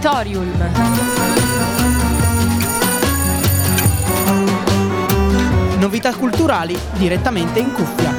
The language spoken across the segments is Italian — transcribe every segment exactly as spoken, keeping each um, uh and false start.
Auditorium. Novità culturali direttamente in cuffia.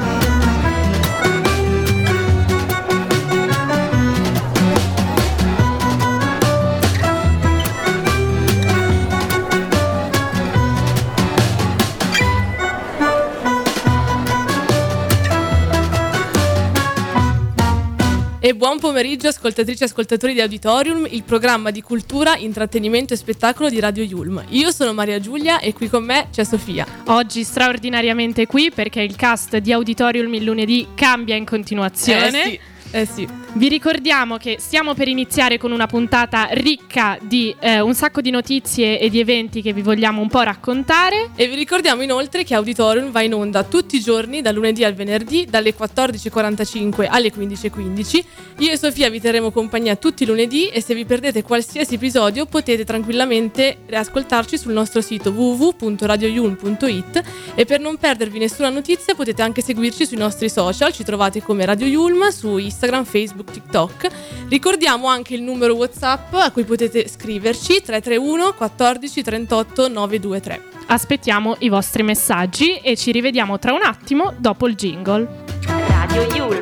E buon pomeriggio ascoltatrici e ascoltatori di Auditorium, il programma di cultura, intrattenimento e spettacolo di Radio Yulm. Io sono Maria Giulia e qui con me c'è Sofia. Oggi straordinariamente qui perché il cast di Auditorium il lunedì cambia in continuazione. Eh sì, eh sì. Vi ricordiamo che stiamo per iniziare con una puntata ricca di eh, un sacco di notizie e di eventi che vi vogliamo un po' raccontare. E vi ricordiamo inoltre che Auditorium va in onda tutti i giorni, dal lunedì al venerdì, dalle quattordici e quarantacinque alle quindici e quindici. Io e Sofia vi terremo compagnia tutti i lunedì e se vi perdete qualsiasi episodio potete tranquillamente riascoltarci sul nostro sito w w w punto radio yulm punto i t e per non perdervi nessuna notizia potete anche seguirci sui nostri social, ci trovate come Radio Yulm su Instagram, Facebook, TikTok. Ricordiamo anche il numero WhatsApp a cui potete scriverci tre tre uno quattordici trentotto novecentoventistre. Aspettiamo i vostri messaggi e ci rivediamo tra un attimo dopo il jingle. Radio Yulm.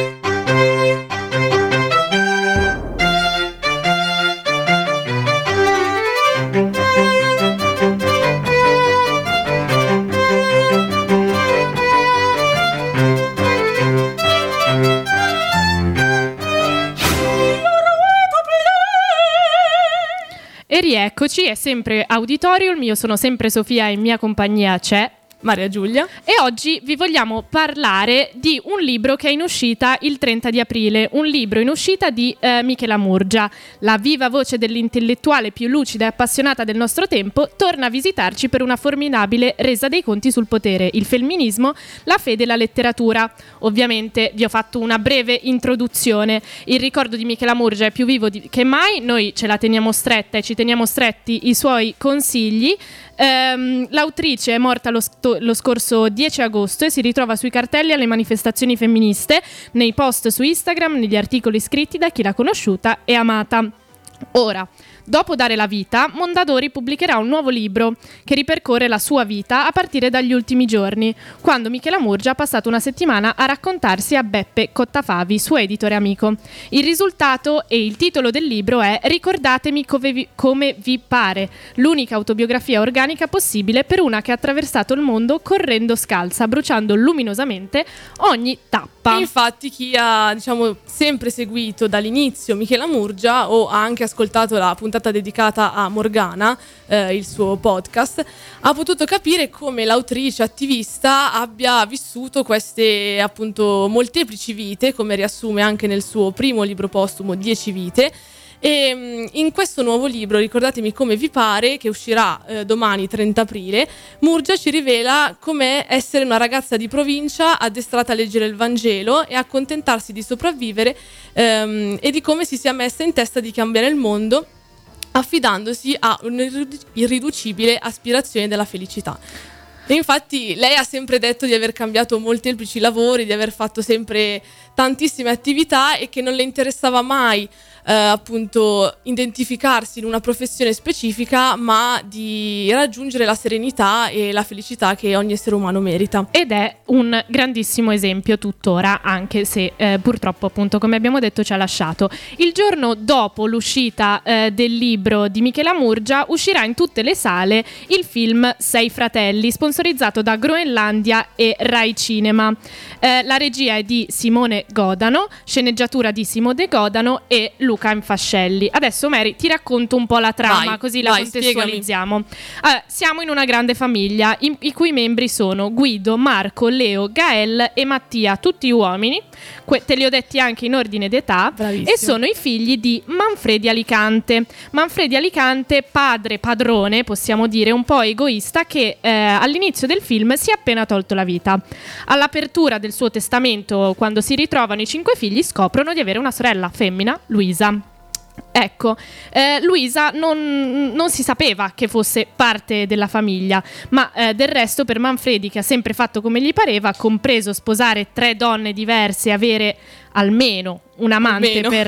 E rieccoci, è sempre Auditorium, io sono sempre Sofia e in mia compagnia c'è Maria Giulia. E oggi vi vogliamo parlare di un libro che è in uscita il trenta di aprile, un libro in uscita di eh, Michela Murgia. La viva voce dell'intellettuale più lucida e appassionata del nostro tempo torna a visitarci per una formidabile resa dei conti sul potere, il femminismo, la fede e la letteratura. Ovviamente vi ho fatto una breve introduzione. Il ricordo di Michela Murgia è più vivo di- che mai, noi ce la teniamo stretta e ci teniamo stretti i suoi consigli. Um, l'autrice è morta lo, sto- lo scorso dieci agosto e si ritrova sui cartelli alle manifestazioni femministe, nei post su Instagram, negli articoli scritti da chi l'ha conosciuta e amata. Ora, dopo Dare la vita, Mondadori pubblicherà un nuovo libro che ripercorre la sua vita a partire dagli ultimi giorni, quando Michela Murgia ha passato una settimana a raccontarsi a Beppe Cottafavi, suo editore amico. Il risultato e il titolo del libro è Ricordatemi come vi, come vi pare, l'unica autobiografia organica possibile per una che ha attraversato il mondo correndo scalza, bruciando luminosamente ogni tappa. Infatti chi ha, diciamo, sempre seguito dall'inizio Michela Murgia o ha anche ascoltato la puntata dedicata a Morgana, eh, il suo podcast, ha potuto capire come l'autrice attivista abbia vissuto queste appunto molteplici vite, come riassume anche nel suo primo libro postumo Dieci vite. E in questo nuovo libro, Ricordatemi come vi pare, che uscirà eh, domani trenta aprile, Murgia ci rivela com'è essere una ragazza di provincia addestrata a leggere il Vangelo e accontentarsi di sopravvivere ehm, e di come si sia messa in testa di cambiare il mondo affidandosi a un'irriducibile aspirazione della felicità. E infatti lei ha sempre detto di aver cambiato molteplici lavori, di aver fatto sempre tantissime attività e che non le interessava mai eh, appunto identificarsi in una professione specifica, ma di raggiungere la serenità e la felicità che ogni essere umano merita. Ed è un grandissimo esempio tuttora, anche se eh, purtroppo appunto come abbiamo detto ci ha lasciato. Il giorno dopo l'uscita eh, del libro di Michela Murgia uscirà in tutte le sale il film Sei fratelli, sponsorizzato da Groenlandia e Rai Cinema. Eh, la regia è di Simone Godano, sceneggiatura di Simone Godano e Luca Infascelli. Adesso Mary ti racconto un po' la trama, vai, così vai, la contestualizziamo. Allora, siamo in una grande famiglia in, i cui membri sono Guido, Marco, Leo, Gael e Mattia, tutti uomini, que- te li ho detti anche in ordine d'età. Bravissimo. E sono i figli di Manfredi Alicante. Manfredi Alicante, padre padrone, possiamo dire, un po' egoista, che eh, all'inizio del film si è appena tolto la vita. All'apertura del suo testamento, quando si ritrovano i cinque figli, scoprono di avere una sorella femmina, Luisa. Ecco, eh, Luisa non, non si sapeva che fosse parte della famiglia, ma eh, del resto per Manfredi, che ha sempre fatto come gli pareva, compreso sposare tre donne diverse e avere almeno un amante Almeno. per,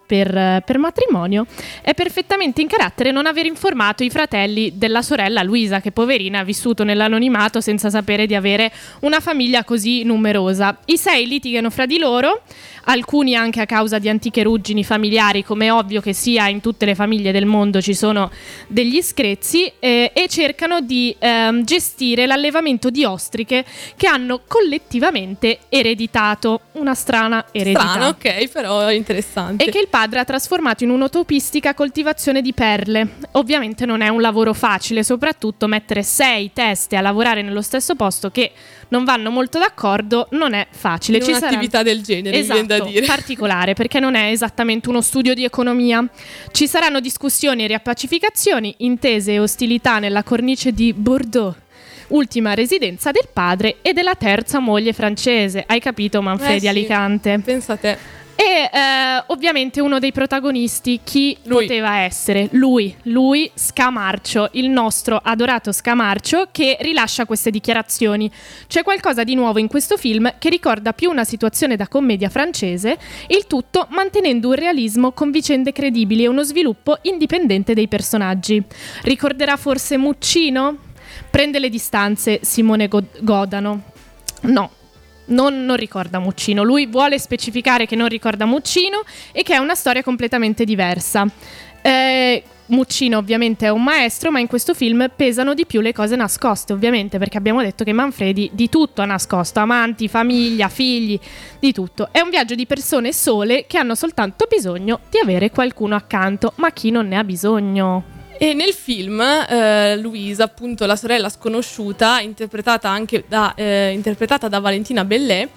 per, per matrimonio, è perfettamente in carattere non aver informato i fratelli della sorella Luisa, che poverina ha vissuto nell'anonimato senza sapere di avere una famiglia così numerosa. I sei litigano fra di loro, alcuni anche a causa di antiche ruggini familiari, come è ovvio che sia in tutte le famiglie del mondo ci sono degli screzi, eh, e cercano di ehm, gestire l'allevamento di ostriche che hanno collettivamente ereditato. Una strana eredità. Strana, ok, però interessante. E che il padre ha trasformato in un'utopistica coltivazione di perle. Ovviamente non è un lavoro facile, soprattutto mettere sei teste a lavorare nello stesso posto che non vanno molto d'accordo non è facile. In Ci un'attività sarà... del genere, esatto, mi viene da dire. particolare, perché non è esattamente uno studio di economia. Ci saranno discussioni e riappacificazioni, intese e ostilità nella cornice di Bordeaux, ultima residenza del padre e della terza moglie francese. Hai capito, Manfredi? Eh sì, Alicante? pensa a te. E eh, ovviamente uno dei protagonisti chi Lui. poteva essere? Lui, lui Scamarcio, il nostro adorato Scamarcio, che rilascia queste dichiarazioni. C'è qualcosa di nuovo in questo film che ricorda più una situazione da commedia francese, il tutto mantenendo un realismo con vicende credibili e uno sviluppo indipendente dei personaggi. Ricorderà forse Muccino? Prende le distanze Simone God- Godano. No. Non, non ricorda Muccino, lui vuole specificare che non ricorda Muccino e che è una storia completamente diversa. Eh, Muccino ovviamente è un maestro, ma in questo film pesano di più le cose nascoste, ovviamente, perché abbiamo detto che Manfredi di tutto ha nascosto, amanti, famiglia, figli, di tutto. È un viaggio di persone sole che hanno soltanto bisogno di avere qualcuno accanto, ma chi non ne ha bisogno? E nel film eh, Luisa, appunto la sorella sconosciuta, interpretata anche da, eh, interpretata da Valentina Bellè,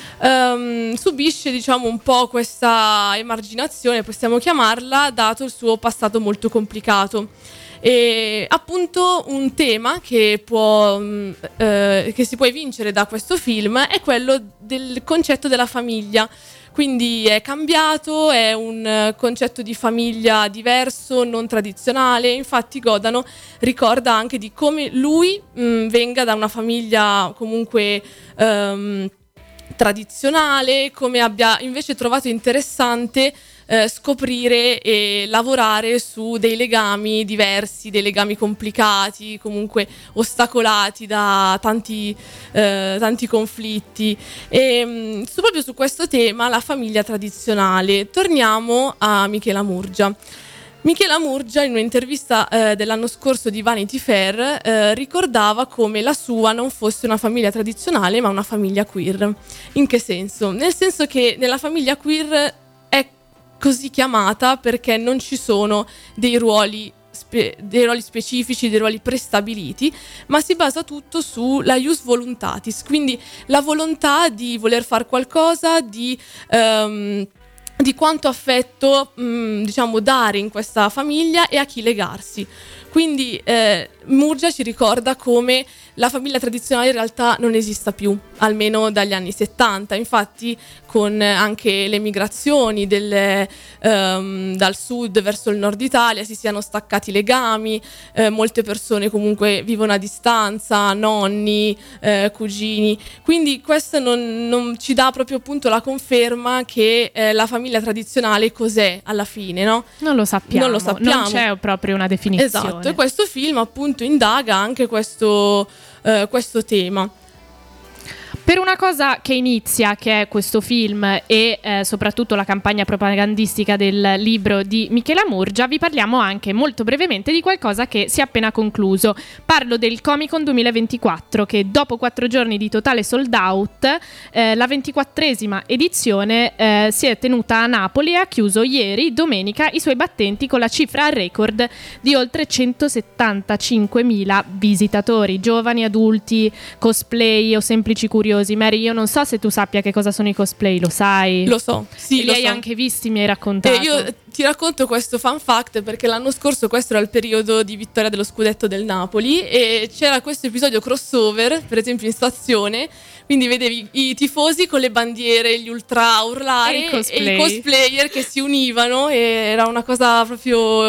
ehm, subisce diciamo un po' questa emarginazione, possiamo chiamarla, dato il suo passato molto complicato. E appunto un tema che, può, eh, che si può evincere da questo film è quello del concetto della famiglia. Quindi è cambiato, è un concetto di famiglia diverso, non tradizionale. Infatti Godano ricorda anche di come lui mh, venga da una famiglia comunque um, tradizionale, come abbia invece trovato interessante eh, scoprire e lavorare su dei legami diversi, dei legami complicati, comunque ostacolati da tanti, eh, tanti conflitti. E mh, su, proprio su questo tema, la famiglia tradizionale, torniamo a Michela Murgia. Michela Murgia in un'intervista eh, dell'anno scorso di Vanity Fair eh, ricordava come la sua non fosse una famiglia tradizionale ma una famiglia queer. In che senso? Nel senso che nella famiglia queer è così chiamata perché non ci sono dei ruoli, spe- dei ruoli specifici, dei ruoli prestabiliti, ma si basa tutto sulla ius voluntatis, quindi la volontà di voler fare qualcosa, di... Um, di quanto affetto mh, diciamo dare in questa famiglia e a chi legarsi. Quindi eh, Murgia ci ricorda come la famiglia tradizionale in realtà non esista più, almeno dagli anni settanta. Infatti con anche le migrazioni del, ehm, dal sud verso il nord Italia si siano staccati i legami, eh, molte persone comunque vivono a distanza, nonni, eh, cugini. Quindi questo non, non ci dà proprio appunto la conferma che eh, la famiglia tradizionale cos'è alla fine, no? Non lo sappiamo, non lo sappiamo. Non c'è proprio una definizione. Esatto, e questo film appunto indaga anche questo, eh, questo tema. Per una cosa che inizia, che è questo film e eh, soprattutto la campagna propagandistica del libro di Michela Murgia, vi parliamo anche molto brevemente di qualcosa che si è appena concluso. Parlo del Comic Con duemilaventiquattro, che dopo quattro giorni di totale sold out, eh, la ventiquattresima edizione eh, si è tenuta a Napoli e ha chiuso ieri, domenica, i suoi battenti con la cifra record di oltre centosettantacinquemila visitatori, giovani, adulti, cosplay o semplici curiosi. Mary, io non so se tu sappia che cosa sono i cosplay, lo sai? Lo so, sì, e lo li hai so. anche visti, mi hai raccontato. E io ti racconto questo fun fact perché l'anno scorso questo era il periodo di vittoria dello scudetto del Napoli e c'era questo episodio crossover, per esempio in stazione, quindi vedevi i tifosi con le bandiere, gli ultra a urlare e, e i cosplayer che si univano e era una cosa proprio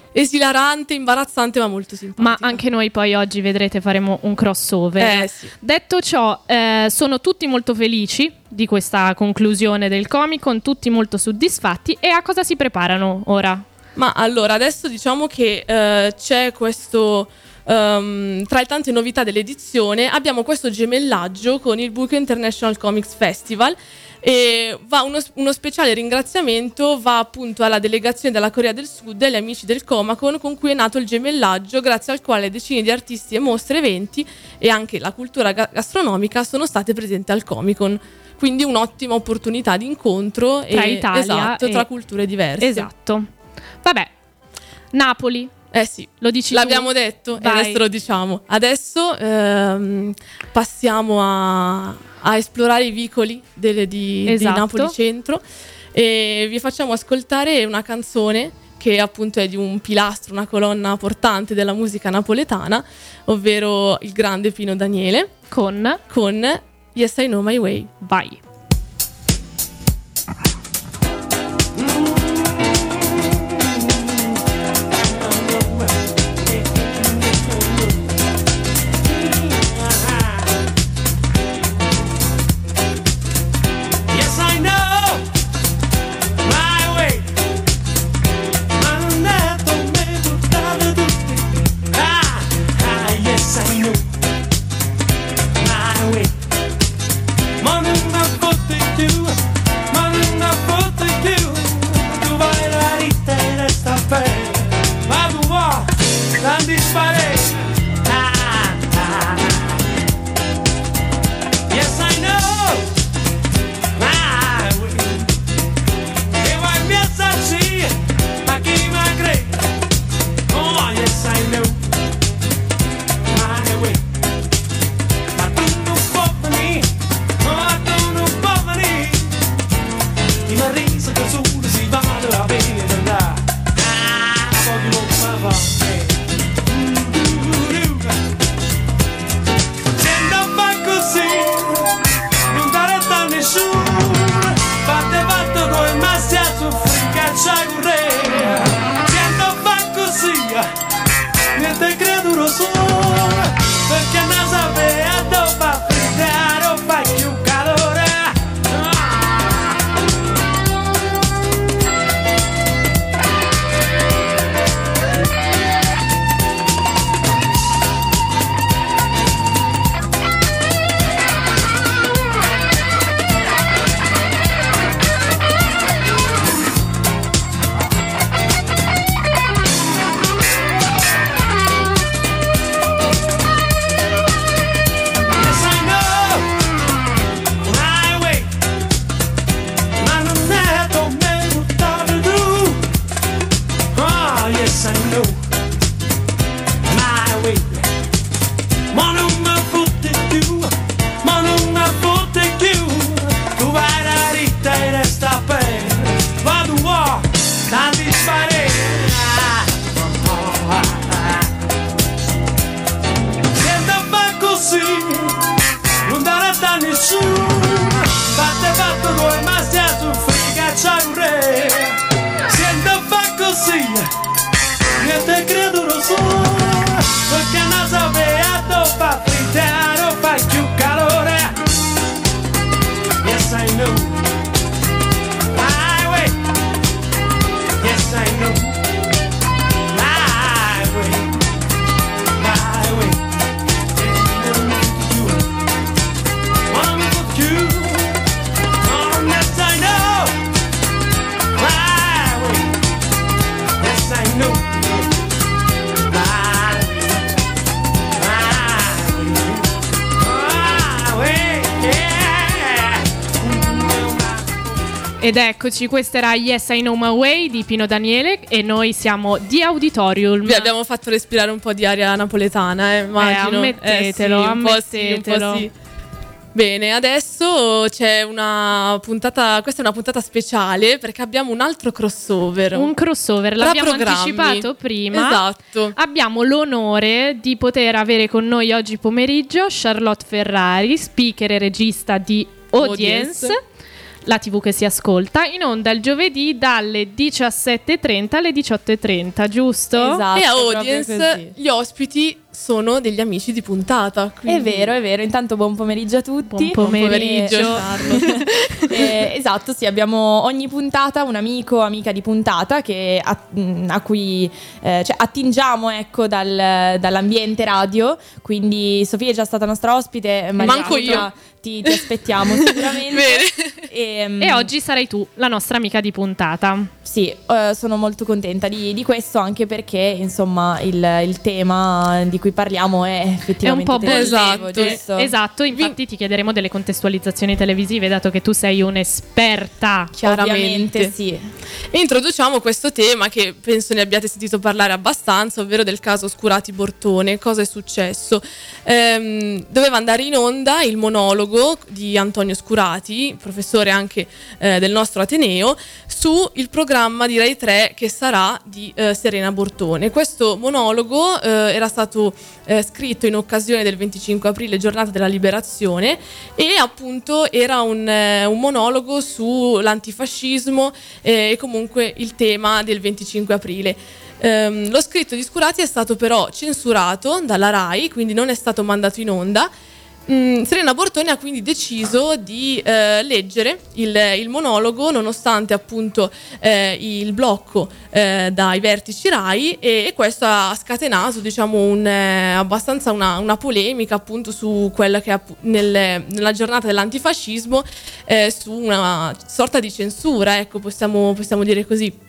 esilarante, imbarazzante, ma molto simpatica. Ma anche noi poi oggi vedrete faremo un crossover. Eh, sì. Detto ciò, eh, sono tutti molto felici di questa conclusione del Comic Con, tutti molto soddisfatti. E a cosa si preparano ora? Ma allora, adesso diciamo che eh, c'è questo... Um, tra le tante novità dell'edizione abbiamo questo gemellaggio con il Buko International Comics Festival, e va uno, uno speciale ringraziamento va appunto alla delegazione della Corea del Sud e agli amici del Comacon, con cui è nato il gemellaggio, grazie al quale decine di artisti e mostre, eventi e anche la cultura ga- gastronomica sono state presenti al Comic-Con. Quindi un'ottima opportunità di incontro tra e, Italia esatto, e... tra culture diverse. Esatto. Vabbè, Napoli. Eh sì, lo dici l'abbiamo tu? detto. Vai. E adesso lo diciamo. Adesso ehm, passiamo a, a esplorare i vicoli delle, di, esatto. di Napoli Centro, e vi facciamo ascoltare una canzone che appunto è di un pilastro, una colonna portante della musica napoletana, ovvero il grande Pino Daniele con, con Yes I Know My Way. Vai. Ed eccoci, questo era Yes I Know My Way di Pino Daniele e noi siamo di Auditorium. Vi abbiamo fatto respirare un po' di aria napoletana, eh, immagino. Eh, ammettetelo, eh, sì, un po' sì, ammettetelo. un po' sì. Bene, adesso c'è una puntata, questa è una puntata speciale perché abbiamo un altro crossover. Un crossover, Tra l'abbiamo programmi. anticipato prima. Esatto. Abbiamo l'onore di poter avere con noi oggi pomeriggio Charlotte Ferrari, speaker e regista di Audience. Audience. la tivù che si ascolta, in onda il giovedì dalle diciassette e trenta alle diciotto e trenta, giusto? Esatto, e a proprio Audience così. gli ospiti sono degli amici di puntata. È quindi- vero, è vero. Intanto buon pomeriggio a tutti. Buon pomeriggio. Carlo. Eh, esatto, sì, abbiamo ogni puntata un amico, amica di puntata che a, a cui eh, cioè, attingiamo, ecco, dal, dall'ambiente radio. Quindi Sofia è già stata nostra ospite, Maria Manco io. Giulia, Ti, ti aspettiamo sicuramente. Bene. E, mm, E oggi sarai tu, la nostra amica di puntata. Sì, eh, sono molto contenta di, di questo, anche perché insomma il, il tema di cui parliamo è effettivamente È un po' televisivo, esatto. giusto? Esatto, infatti ti chiederemo delle contestualizzazioni televisive, dato che tu sei un'esperta. Chiaramente. Ovviamente sì. E introduciamo questo tema che penso ne abbiate sentito parlare abbastanza, ovvero del caso Oscurati Bortone. Cosa è successo? Ehm, doveva andare in onda il monologo di Antonio Oscurati, professore anche eh, del nostro Ateneo, su il programma di Rai tre che sarà di eh, Serena Bortone. Questo monologo eh, era stato eh, scritto in occasione del venticinque aprile, giornata della liberazione, e appunto era un, eh, un monologo sull'antifascismo eh, e comunque il tema del venticinque aprile. Ehm, lo scritto di Oscurati è stato però censurato dalla Rai, quindi non è stato mandato in onda. Mm, Serena Bortone ha quindi deciso di eh, leggere il, il monologo, nonostante appunto eh, il blocco eh, dai vertici Rai, e, e questo ha scatenato, diciamo, un, eh, abbastanza una, una polemica appunto su quella che è appu- nel, nella giornata dell'antifascismo, eh, su una sorta di censura, ecco, possiamo, possiamo dire così.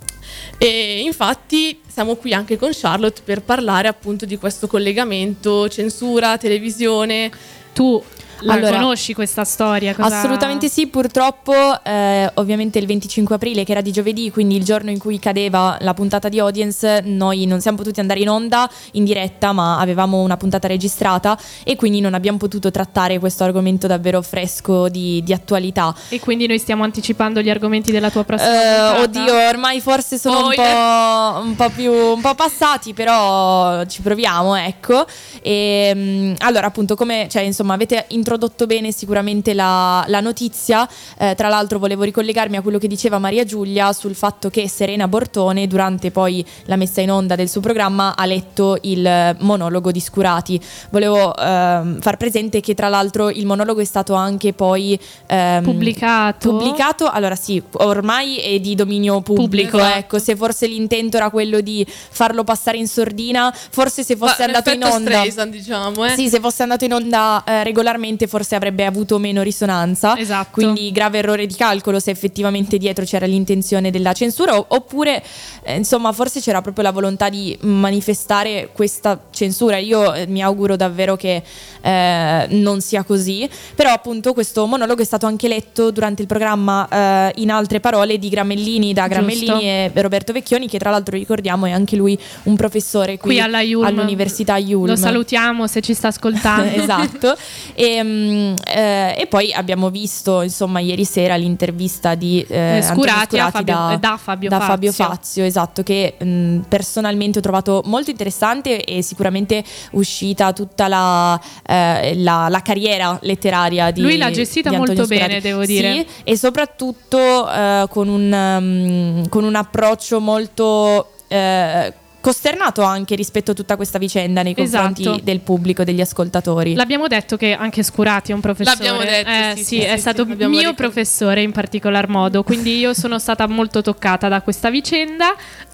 E infatti siamo qui anche con Charlotte per parlare appunto di questo collegamento censura, televisione. Tu la Allora, conosci questa storia? Cosa- Assolutamente sì, purtroppo eh, ovviamente il venticinque aprile, che era di giovedì, quindi il giorno in cui cadeva la puntata di Audience, noi non siamo potuti andare in onda in diretta, ma avevamo una puntata registrata e quindi non abbiamo potuto trattare questo argomento davvero fresco di, di attualità. E quindi noi stiamo anticipando gli argomenti della tua prossima Eh, puntata? oddio, ormai forse sono Oh, un, po', un po' più un po' passati, però ci proviamo, ecco. E, mh, allora, appunto, come, cioè, insomma, avete introdotto bene sicuramente la, la notizia. Eh, tra l'altro volevo ricollegarmi a quello che diceva Maria Giulia sul fatto che Serena Bortone, durante poi la messa in onda del suo programma, ha letto il monologo di Scurati. Volevo ehm, far presente che tra l'altro il monologo è stato anche poi ehm, Pubblicato. Pubblicato, allora sì, ormai è di dominio pubblico, Pubblico. ecco, se forse l'intento era quello di farlo passare in sordina, forse se fosse Ma andato in l'effetto onda, Streisand, diciamo, eh. sì, se fosse andato in onda eh, regolarmente forse avrebbe avuto meno risonanza. Esatto. Quindi grave errore di calcolo se effettivamente dietro c'era l'intenzione della censura, o- oppure eh, insomma forse c'era proprio la volontà di manifestare questa censura. Io eh, mi auguro davvero che eh, non sia così, però appunto questo monologo è stato anche letto durante il programma eh, In altre parole di Gramellini, da Gramellini Giusto. e Roberto Vecchioni, che tra l'altro ricordiamo è anche lui un professore qui, Qui alla Yulm. all'Università Yulm. Lo salutiamo se ci sta ascoltando. Esatto. E, mm, eh, e poi abbiamo visto insomma ieri sera l'intervista di eh, Eh, Antonio Scurati a Fabio- da, eh, da Fabio da Fabio Fazio. Fazio, esatto, che mh, personalmente ho trovato molto interessante, e sicuramente uscita tutta la, eh, la, la carriera letteraria di Lui l'ha gestita di Antonio molto Scurati. bene, devo dire. Sì, e soprattutto eh, con, un, um, con un approccio molto eh, costernato anche rispetto a tutta questa vicenda nei confronti Esatto. del pubblico, degli ascoltatori. L'abbiamo detto che anche Scurati è un professore. L'abbiamo detto, Eh, sì, sì, sì, è sì, stato sì, l'abbiamo mio ricordato. professore in particolar modo, quindi io sono stata molto toccata da questa vicenda.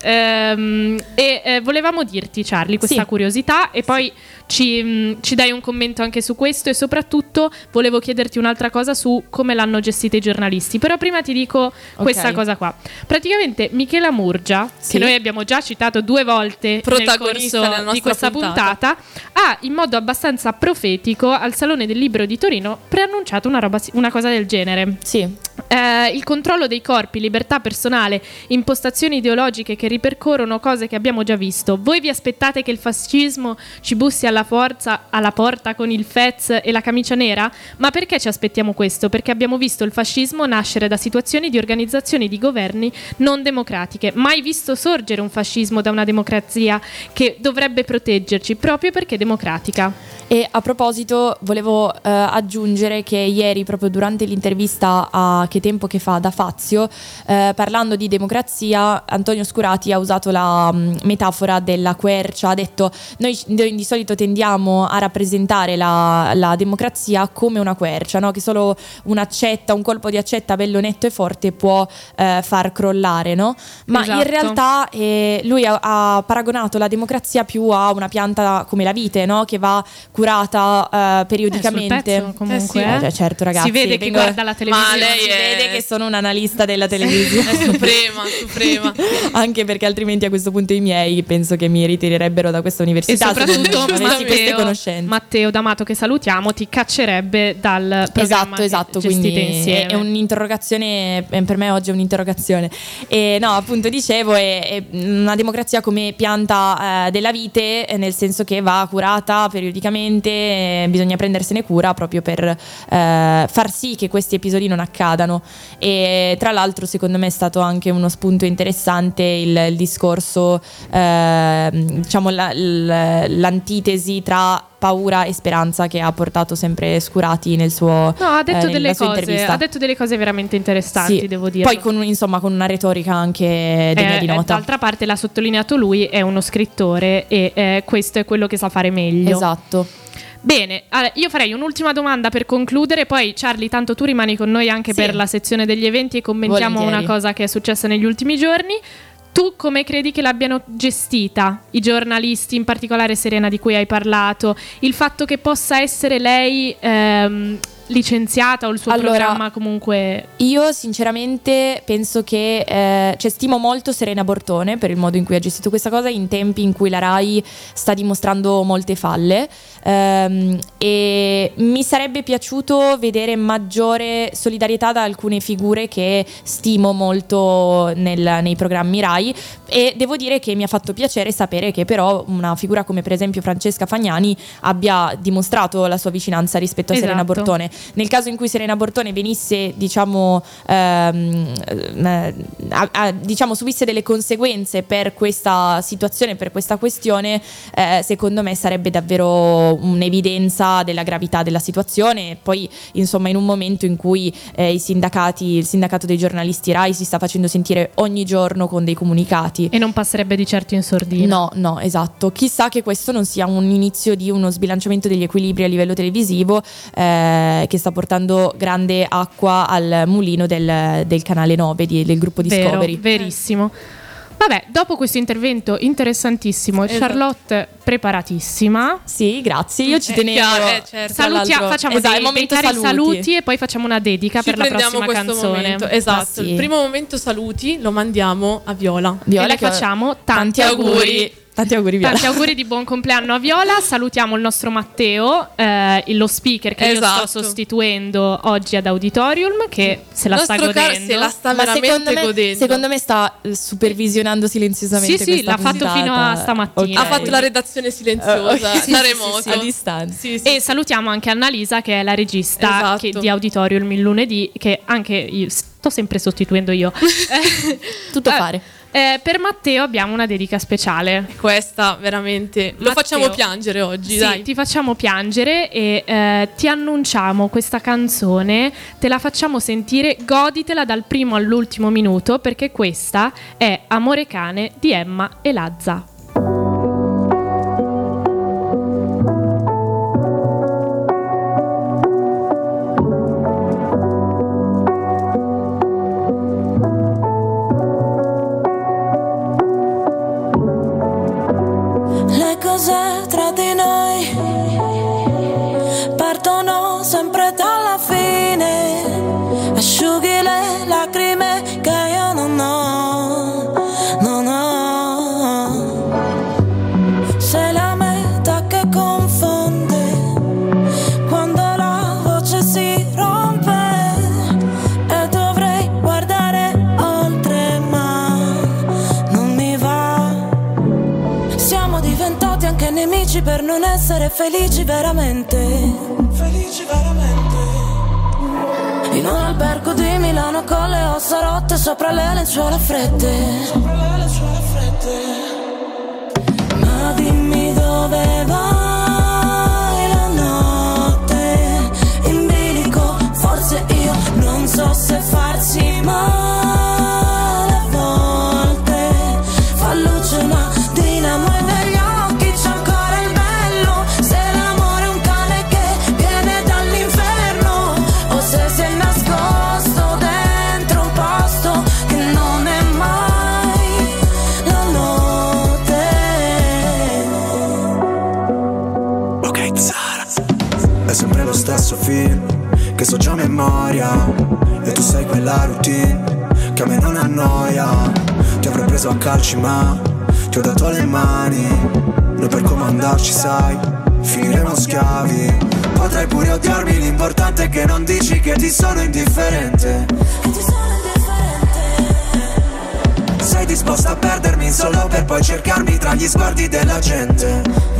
Ehm, e eh, volevamo dirti, Charlie, questa Sì. curiosità, e poi ci, mh, ci dai un commento anche su questo, e soprattutto volevo chiederti un'altra cosa su come l'hanno gestita i giornalisti. Però prima ti dico questa cosa qua. Praticamente Michela Murgia, Sì. che noi abbiamo già citato due volte nel Protagonista corso nella nostra di questa puntata. puntata, ha in modo abbastanza profetico al Salone del Libro di Torino preannunciato una, roba, una cosa del genere. Sì. Eh, il controllo dei corpi, libertà personale, impostazioni ideologiche che ripercorrono cose che abbiamo già visto. Voi vi aspettate che il fascismo ci bussi alla forza alla porta con il fez e la camicia nera? Ma perché ci aspettiamo questo? Perché abbiamo visto il fascismo nascere da situazioni di organizzazioni di governi non democratiche. Mai visto sorgere un fascismo da una democrazia che dovrebbe proteggerci proprio perché democratica. E a proposito volevo eh, aggiungere che ieri, proprio durante l'intervista a Che tempo che fa da Fazio, eh, parlando di democrazia, Antonio Scurati ha usato la mh, metafora della quercia. Ha detto: noi di solito tendiamo a rappresentare la, la democrazia come una quercia, no? Che solo un'accetta, un colpo di accetta bello netto e forte può eh, far crollare, no? Ma Esatto. in realtà eh, lui ha, ha paragonato la democrazia più a una pianta come la vite, no? Che va curata uh, periodicamente. Eh, sul pezzo, comunque, eh sì, eh. eh, certo, ragazzi. Si vede chi vengo... guarda la televisione. Ma lei si è... vede che sono un analista della televisione. È suprema, suprema. Anche perché altrimenti a questo punto i miei penso che mi ritirerebbero da questa E università. soprattutto se non avessi queste Matteo, conoscenze. Matteo D'Amato, che salutiamo, ti caccerebbe dal programma Esatto, esatto, che gestite quindi insieme. è, è un'interrogazione, per me oggi è un'interrogazione. E no, appunto dicevo, è, è una democrazia come pianta eh, della vite, nel senso che va curata periodicamente, eh, bisogna prendersene cura proprio per eh, far sì che questi episodi non accadano. E tra l'altro secondo me è stato anche uno spunto interessante il, il discorso, eh, diciamo la, la, l'antitesi tra paura e speranza che ha portato sempre Scurati nel suo No, ha detto eh, delle nella sua cose, intervista. ha detto delle cose veramente interessanti, Sì. devo dire. Poi con, insomma, con una retorica anche degna Eh, di eh, nota. d'altra parte l'ha sottolineato lui, è uno scrittore e eh, questo è quello che sa fare meglio. Esatto. Bene, allora, io farei un'ultima domanda per concludere, poi Charlie, tanto tu rimani con noi anche Sì. per la sezione degli eventi e commentiamo Volentieri. una cosa che è successa negli ultimi giorni. Tu come credi che l'abbiano gestita i giornalisti, in particolare Serena di cui hai parlato, il fatto che possa essere lei ehm, licenziata o il suo Allora, programma comunque... Io sinceramente penso che eh, cioè stimo molto Serena Bortone per il modo in cui ha gestito questa cosa in tempi in cui la Rai sta dimostrando molte falle, ehm, e mi sarebbe piaciuto vedere maggiore solidarietà da alcune figure che stimo molto nel, nei programmi Rai, e devo dire che mi ha fatto piacere sapere che però una figura come per esempio Francesca Fagnani abbia dimostrato la sua vicinanza rispetto a Esatto. Serena Bortone. Nel caso in cui Serena Bortone venisse, diciamo, ehm, eh, a, a, diciamo subisse delle conseguenze per questa situazione, per questa questione, eh, secondo me sarebbe davvero un'evidenza della gravità della situazione. Poi, insomma, in un momento in cui eh, i sindacati, il sindacato dei giornalisti Rai si sta facendo sentire ogni giorno con dei comunicati. E non passerebbe di certo in sordina. No, no, esatto. Chissà che questo non sia un inizio di uno sbilanciamento degli equilibri a livello televisivo, eh, che sta portando grande acqua al mulino del, del canale nove di, del gruppo Vero, Discovery. verissimo. Vabbè, dopo questo intervento interessantissimo, Esatto. Charlotte preparatissima. Sì, grazie. Io ci Eh, tenevo. chiaro, eh, certo. Tra Salutia- l'altro- facciamo esatto, dei, il dei momento cari saluti. saluti e poi facciamo una dedica Ci per la prendiamo prossima questo canzone. momento. Esatto, Ah, sì. il primo momento saluti lo mandiamo a Viola. Viola, e le che- facciamo tanti tanti auguri. Tanti auguri, Viola. Tanti auguri di buon compleanno a Viola. Salutiamo il nostro Matteo, eh, lo speaker che io Esatto. sto sostituendo oggi ad Auditorium, che se la Il sta nostro caro godendo. se la sta Ma veramente secondo me, godendo. secondo me sta eh, supervisionando silenziosamente Sì, sì, questa l'ha fatto puntata. fino a stamattina. Ha fatto la redazione silenziosa Oh, ok. Sì, da sì, remoto. sì, sì, a distanza. Sì, sì, E sì. salutiamo anche Annalisa, che è la regista Esatto. che- di Auditorium il lunedì, che anche io sto sempre sostituendo io. Tutto Eh, fare. eh, per Matteo abbiamo una dedica speciale. Questa veramente lo Matteo. facciamo piangere oggi, Sì, dai. ti facciamo piangere e eh, ti annunciamo questa canzone, te la facciamo sentire, goditela dal primo all'ultimo minuto, perché questa è Amore cane di Emma e Lazza. Le cose tra di noi partono sempre dalla fine. Asciughi le lacrime che io non ho, non ho. Sei la metà che confonde quando la voce si rompe e dovrei guardare oltre, ma non mi va. Siamo diventati anche nemici per non essere felici veramente. Felici veramente. In un albergo di Milano con le ossa rotte sopra le lenzuola fredde. Sopra le lenzuola fredde. Ma dimmi dove vai, se farsi male a volte. Fa luce una dinamo e negli occhi c'è ancora il bello. Se l'amore è un cane che viene dall'inferno, o se si è nascosto dentro un posto che non è mai la notte. Ok, Zara, è sempre lo stesso film che so già a memoria, e tu sei quella routine che a me non annoia. Ti avrei preso a calci ma ti ho dato le mani. Noi per comandarci sai, finiremo schiavi. Potrai pure odiarmi, l'importante è che non dici che ti sono indifferente. Che ti sono indifferente. Sei disposta a perdermi solo per poi cercarmi tra gli sguardi della gente.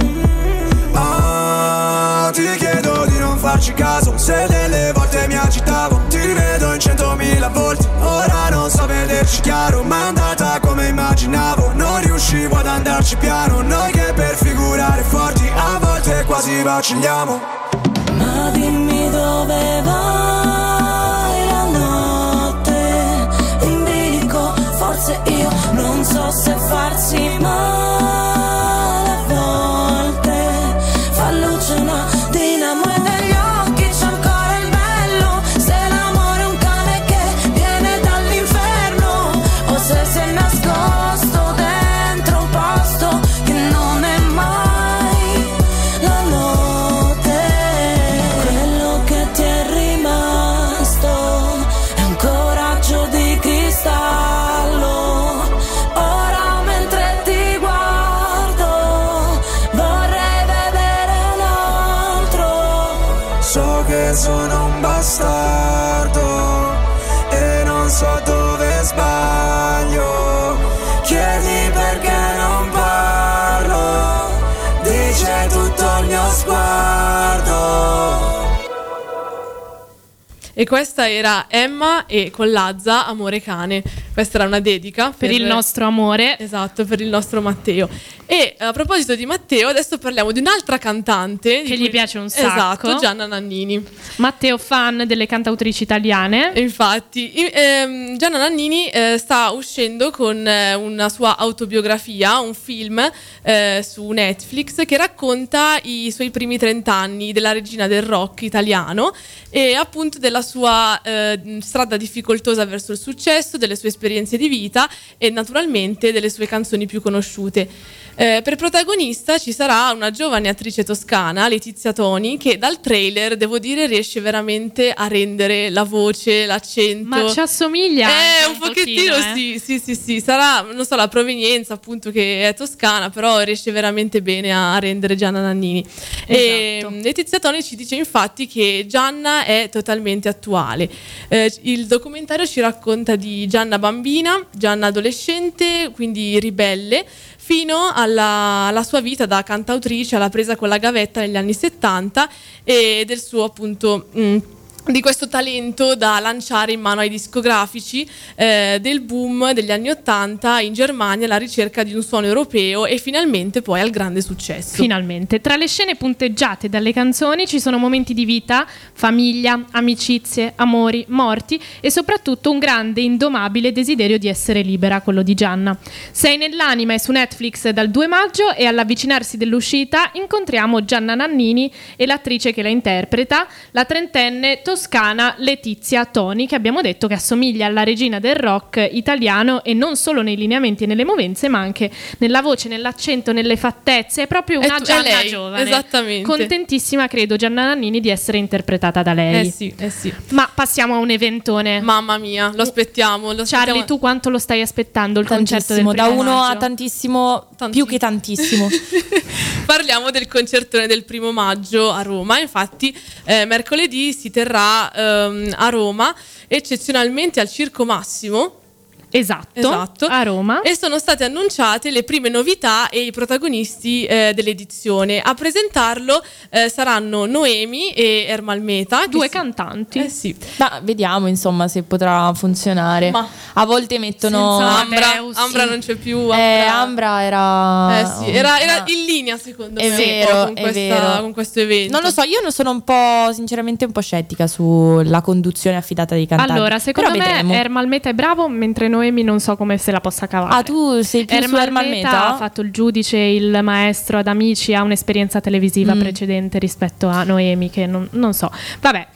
Ah, ti chiedo di non farci caso, se delle volte mi agitavo. Ti rivedo in centomila volti, ora non so vederci chiaro. Ma è andata come immaginavo, non riuscivo ad andarci piano. Noi che per figurare forti a volte quasi vacilliamo. Ma dimmi dove vai la notte, in bilico, forse io non so se farsi male a volte. Fa luce una dinamo e negli occhi c'è ancora il bello. Se l'amore è un cane che viene dall'inferno, o se si è nascosto dentro un posto che non è mai la notte. Quello che ti è rimasto è un coraggio di cristallo. Ora mentre ti guardo vorrei vedere un altro. So che sono un bastardo e non so dove sbaglio. Chiedi perché non parlo, dice tutto il mio sguardo. E questa era Emma e Collazza, Amore cane. Questa era una dedica Per il nostro amore. Esatto, per il nostro Matteo. E a proposito di Matteo, adesso parliamo di un'altra cantante di Che gli cui- piace un sacco. Esatto, Gianna Nannini. Matteo fan delle cantautrici italiane. E infatti, i- ehm, Gianna Nannini eh, sta uscendo con eh, una sua autobiografia, un film eh, su Netflix che racconta i suoi primi trent'anni della regina del rock italiano e appunto della sua eh, strada difficoltosa verso il successo, delle sue esperienze di vita e naturalmente delle sue canzoni più conosciute. Eh, per protagonista ci sarà una giovane attrice toscana, Letizia Toni, che dal trailer, devo dire, riesce veramente a rendere la voce, l'accento. Ma ci assomiglia Eh, anche un, un pochettino pochino, eh. sì, sì, sì, sì. Sarà, non so, la provenienza appunto che è toscana, però riesce veramente bene a rendere Gianna Nannini. E Esatto. Letizia Toni ci dice infatti che Gianna è totalmente attuale. Eh, il documentario ci racconta di Gianna bambina, Gianna adolescente, quindi ribelle, fino alla, alla sua vita da cantautrice, alla presa con la gavetta negli anni settanta e del suo appunto mh, di questo talento da lanciare in mano ai discografici eh, del boom degli anni ottanta in Germania alla ricerca di un suono europeo e finalmente poi al grande successo. Finalmente. Tra le scene punteggiate dalle canzoni ci sono momenti di vita, famiglia, amicizie, amori, morti e soprattutto un grande, indomabile desiderio di essere libera, quello di Gianna. Sei nell'anima è su Netflix dal due maggio e all'avvicinarsi dell'uscita incontriamo Gianna Nannini e l'attrice che la interpreta, la trentenne toscana Letizia Toni, che abbiamo detto che assomiglia alla regina del rock italiano e non solo nei lineamenti e nelle movenze ma anche nella voce, nell'accento, nelle fattezze. È proprio una È tu- è Gianna lei, giovane. esattamente. Contentissima credo Gianna Nannini di essere interpretata da lei. Eh sì, eh sì. Ma passiamo a un eventone. Mamma mia, lo aspettiamo. Lo Charlie, aspettiamo. tu quanto lo stai aspettando il concerto del Tantissimo, da primo uno a maggio? tantissimo, Tantissimo. più che tantissimo. Parliamo del concertone del primo maggio a Roma. Infatti eh, mercoledì si terrà ehm, a Roma, eccezionalmente al Circo Massimo. Esatto, Esatto. a Roma. E sono state annunciate le prime novità e i protagonisti eh, dell'edizione. A presentarlo eh, saranno Noemi e Ermal Meta, Due si... cantanti. Eh sì. Ma vediamo insomma se potrà funzionare. Ma a volte mettono senza Ambra, Amadeus, Ambra sì. non c'è più. Ambra, eh, Ambra era Eh sì, era, era una- in linea secondo È me vero, con, è questa, vero. con questo evento. Non lo so, io non sono un po' sinceramente un po' scettica sulla conduzione affidata dei cantanti. Allora, secondo Però me vedremo. Ermal Meta è bravo, mentre Noemi non so come se la possa cavare. Ah, tu sei più su Ermal Ermal Meta Meta? ha fatto il giudice, il maestro ad Amici, ha un'esperienza televisiva Mm. precedente rispetto a Noemi, che non, non so. Vabbè,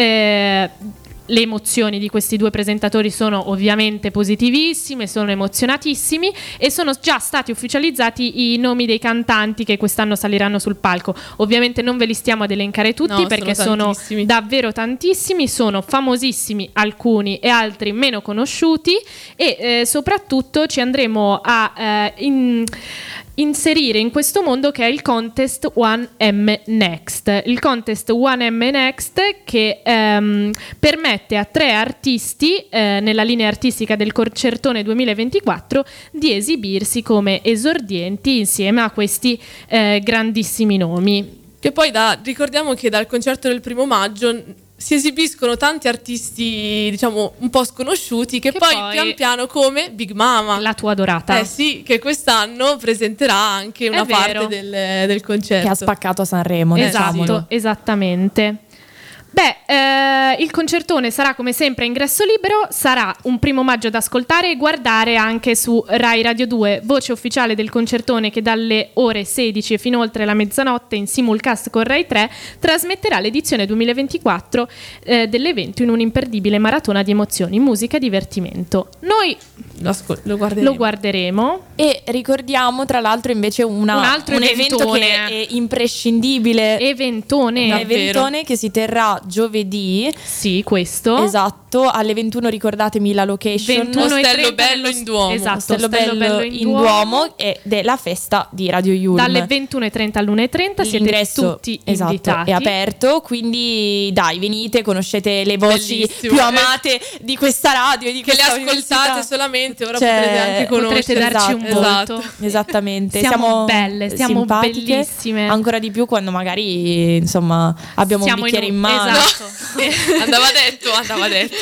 eh, le emozioni di questi due presentatori sono ovviamente positivissime, sono emozionatissimi e sono già stati ufficializzati i nomi dei cantanti che quest'anno saliranno sul palco. Ovviamente non ve li stiamo ad elencare tutti No, perché sono sono, tantissimi. davvero tantissimi, sono famosissimi alcuni e altri meno conosciuti e eh, soprattutto ci andremo a eh, in- inserire in questo mondo che è il Contest one M Next. Il Contest one M Next che ehm, permette a tre artisti eh, nella linea artistica del Concertone duemilaventiquattro di esibirsi come esordienti insieme a questi eh, grandissimi nomi. Che poi da, ricordiamo che dal concerto del primo maggio si esibiscono tanti artisti, diciamo, un po' sconosciuti, che, Che poi, poi- pian piano come Big Mama. La tua adorata. Eh sì, che quest'anno presenterà anche una È vero. parte del, del concerto. Che ha spaccato a Sanremo, Esatto, diciamolo. esattamente. Beh, eh, il concertone sarà come sempre a ingresso libero, sarà un primo maggio da ascoltare e guardare anche su Rai Radio due, voce ufficiale del concertone che dalle ore sedici e fino oltre la mezzanotte in simulcast con Rai tre trasmetterà l'edizione duemilaventiquattro eh, dell'evento in un'imperdibile maratona di emozioni, musica e divertimento. Noi Lo, ascol- lo guarderemo. lo guarderemo. E ricordiamo tra l'altro invece una- Un altro evento eventone. che è imprescindibile, Eventone. un Davvero. eventone che si terrà giovedì, Sì, questo. esatto, alle ventuno, ricordatemi la location. ventuno e Ostello trenta Bello in Duomo. Esatto, Ostello Ostello Bello in Duomo ed è la festa di Radio Yulm. Dalle ventuno e trenta all'una e trenta siete L'ingresso, tutti esatto, invitati. è aperto, quindi dai, venite, conoscete le voci Bellissimo. più amate di questa radio e di Che le questa ascoltate università. solamente, ora Cioè, potrete anche conoscere. potrete darci un Esatto. volto. Esattamente, Siamo belle, siamo simpatiche, bellissime. ancora di più quando magari insomma abbiamo Siamo un bicchiere in, un- mano. Esatto. Andava detto, andava detto.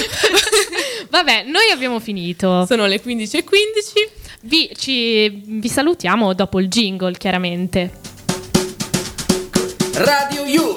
Vabbè, noi abbiamo finito. Sono le quindici e quindici. Vi, ci, vi salutiamo dopo il jingle, chiaramente. Radio You.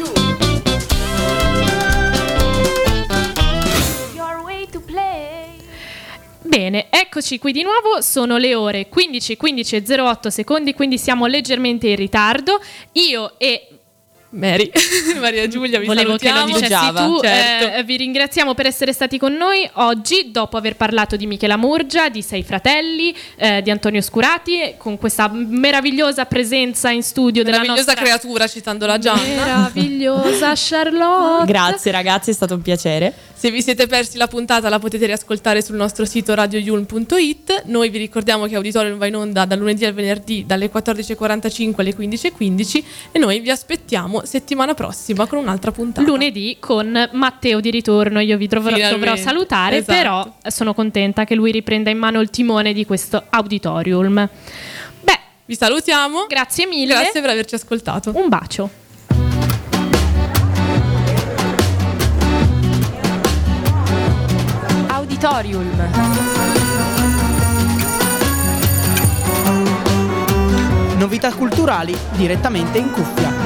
Bene, eccoci qui di nuovo, sono le ore quindici e quindici e zero otto secondi, quindi siamo leggermente in ritardo. Io e Mary, Maria Giulia, vi volevo che lo salutiamo. dicessi Giava, tu, certo. eh, vi ringraziamo per essere stati con noi oggi dopo aver parlato di Michela Murgia, di Sei Fratelli, eh, di Antonio Scurati, con questa meravigliosa presenza in studio della Meravigliosa nostra creatura, citando la Gianna. meravigliosa Charlotte. Grazie ragazzi, è stato un piacere. Se vi siete persi la puntata la potete riascoltare sul nostro sito radio yulm punto it. Noi vi ricordiamo che Auditorium va in onda dal lunedì al venerdì dalle quattordici e quarantacinque alle quindici e quindici e noi vi aspettiamo settimana prossima con un'altra puntata. Lunedì con Matteo di ritorno, io vi dovrò, Finalmente. dovrò salutare, Esatto. però sono contenta che lui riprenda in mano il timone di questo auditorium. Beh, Vi salutiamo. grazie mille, Grazie per averci ascoltato. un bacio. Auditorium. Novità culturali direttamente in cuffia.